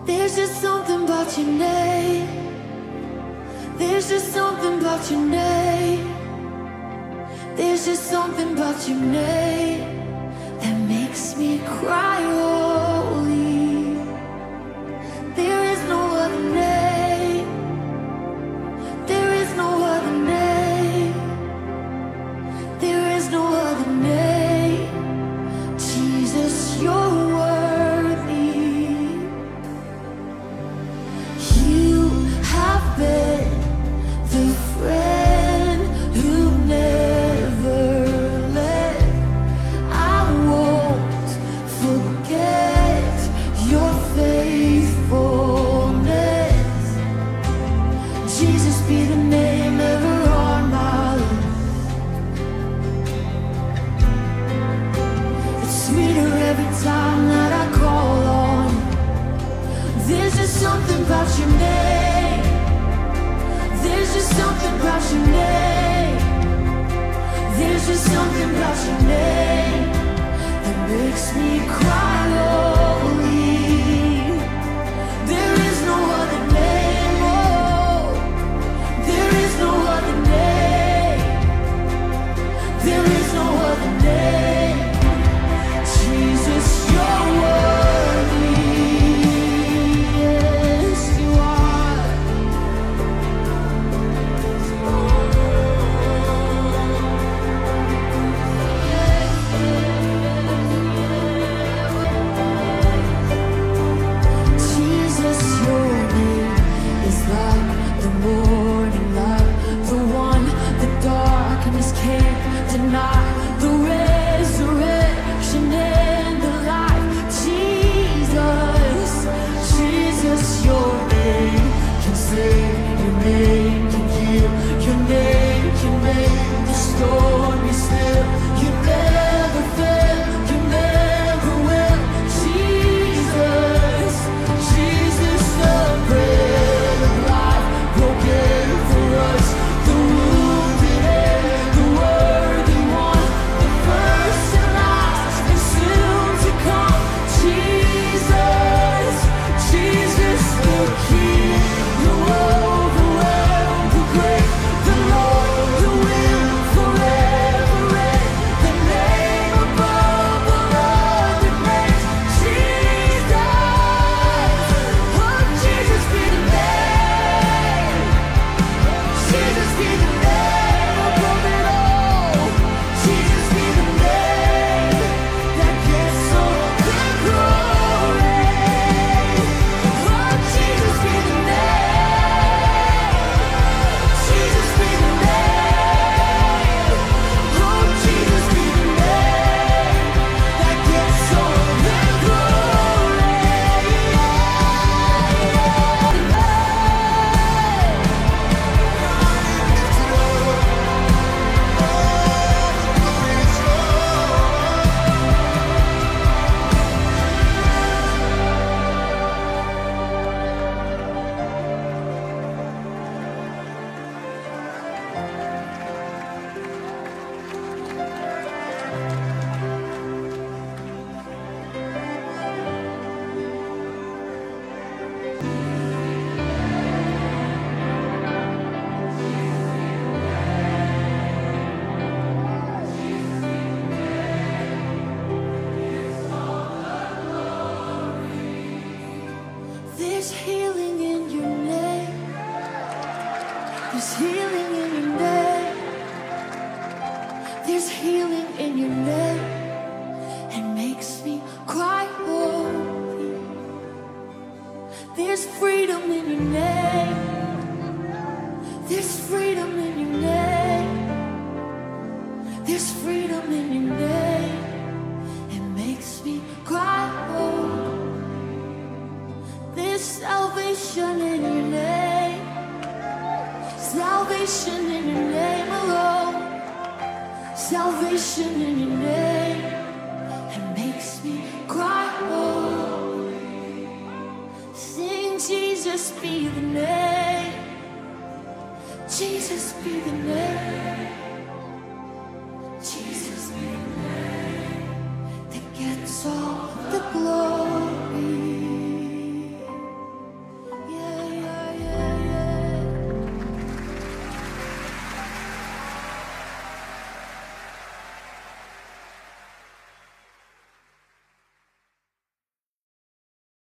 There's just something about your name. There's just something about your name. There's just something about your name that makes me cry holy. There is no other name. There is no other name. There is no other name. Jesus, you're worthy. You have been the friend who never left. I won't forget your faithfulness. Jesus, be the name ever on my lips. It's sweeter every time that I call on you. There's just something about your name. There's just something about your name. There's just something about your name that makes me cry holy. There is no other name, oh. There is no other name. There is no other name. Jesus, you're worthy. Yes, you are. Jesus, your name is like the morning light, the one the darkness can't deny, the resurrection and the life. Jesus, Jesus, your name can save, your name can heal, your name can make the story still. You never fail, you never will. Jesus, Jesus, the bread of life, broken for us, the wounded and the worthy one, the first and last and soon to come. Jesus, Jesus, the King, the overwhelmed, the great, the Lord, the will forever reign, the name above all other names. Jesus, oh Jesus, be the name. Jesus, be the name above it all. Jesus, be the name that gets all the glory. Oh, Jesus, be the name. Jesus, be the name. Oh, Jesus, be the name that gets all the glory. There's healing in your name. There's healing in your name. There's healing in your name. It makes me cry holy. There's freedom in your name. There's freedom in your name. There's freedom in your name. It makes me cry holy. There's salvation in your name. Salvation in your name alone. Salvation in your name. It makes me cry holy. Sing Jesus, be the name. Jesus, be the name.